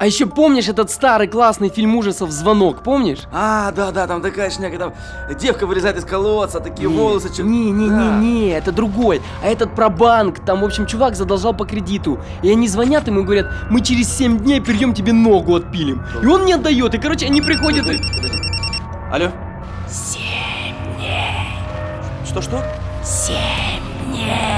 А еще помнишь этот старый классный фильм ужасов «Звонок», помнишь? А, да, там такая шняга, там девка вылезает из колодца, такие волосы. Не, это другой. А этот про банк. Там, в общем, чувак задолжал по кредиту. И они звонят ему и говорят: мы через 7 дней придем тебе ногу отпилим. И он не отдает. И, короче, они приходят и... Подожди. Алло? 7 дней. Что? 7 дней.